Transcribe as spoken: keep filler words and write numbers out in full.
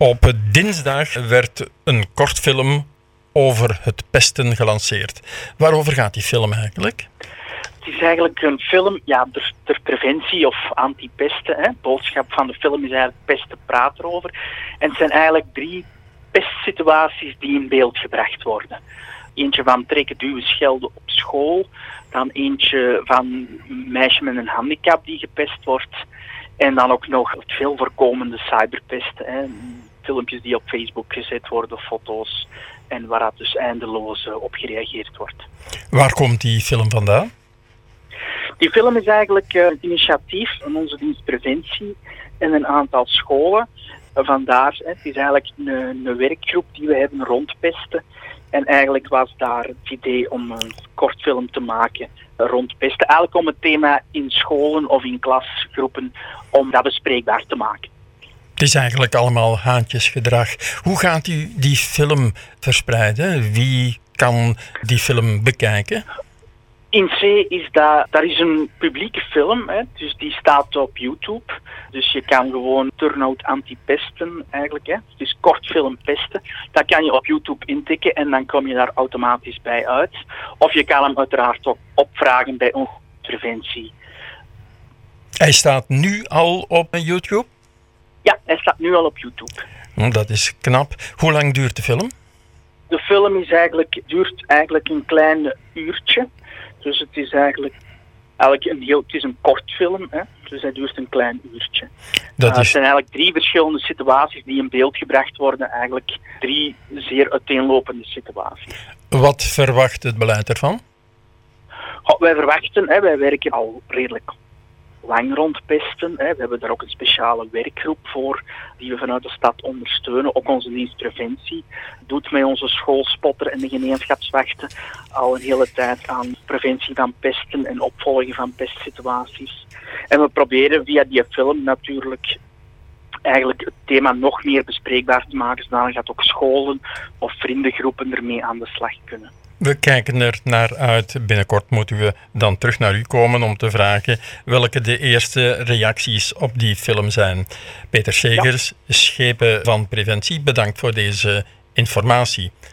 Op dinsdag werd een kortfilm over het pesten gelanceerd. Waarover gaat die film eigenlijk? Het is eigenlijk een film ja, ter, ter preventie of anti-pesten. Hè. De boodschap van de film is eigenlijk pesten praat erover. En het zijn eigenlijk drie pestsituaties die in beeld gebracht worden. Eentje van trekken, duwen, schelden op school. Dan eentje van een meisje met een handicap die gepest wordt. En dan ook nog het veel voorkomende cyberpesten. Hè. Filmpjes die op Facebook gezet worden, foto's. En waar dat dus eindeloos op gereageerd wordt. Waar komt die film vandaan? Die film is eigenlijk uh, het initiatief van onze dienst preventie en een aantal scholen. Uh, vandaar, hè, het is eigenlijk een, een werkgroep die we hebben rond pesten. En eigenlijk was daar het idee om een kortfilm te maken rond pesten. Eigenlijk om het thema in scholen of in klasgroepen, om dat bespreekbaar te maken. Het is eigenlijk allemaal haantjesgedrag. Hoe gaat u die film verspreiden? Wie kan die film bekijken? In C is dat, dat is een publieke film, hè, dus die staat op YouTube. Dus je kan gewoon Turnout Anti-Pesten eigenlijk, hè. Het is kortfilm pesten. Dat kan je op YouTube intikken en dan kom je daar automatisch bij uit. Of je kan hem uiteraard ook opvragen bij onze preventie. Hij staat nu al op YouTube? Ja, hij staat nu al op YouTube. Dat is knap. Hoe lang duurt de film? De film is eigenlijk, duurt eigenlijk een klein uurtje. Dus het is eigenlijk, eigenlijk een heel, het is een kortfilm, hè? Dus hij duurt een klein uurtje. Dat uh, is... Het zijn eigenlijk drie verschillende situaties die in beeld gebracht worden. Eigenlijk drie zeer uiteenlopende situaties. Wat verwacht het beleid ervan? Oh, wij verwachten, hè, wij werken al redelijk lang rond pesten. Hè. We hebben daar ook een speciale werkgroep voor die we vanuit de stad ondersteunen. Ook onze dienst preventie doet met onze schoolspotter en de gemeenschapswachten al een hele tijd aan preventie van pesten en opvolgen van pestsituaties. En we proberen via die film natuurlijk eigenlijk het thema nog meer bespreekbaar te maken, zodat dat ook scholen of vriendengroepen ermee aan de slag kunnen. We kijken er naar uit. Binnenkort moeten we dan terug naar u komen om te vragen welke de eerste reacties op die film zijn. Peter Segers, ja. Schepen van Preventie, bedankt voor deze informatie.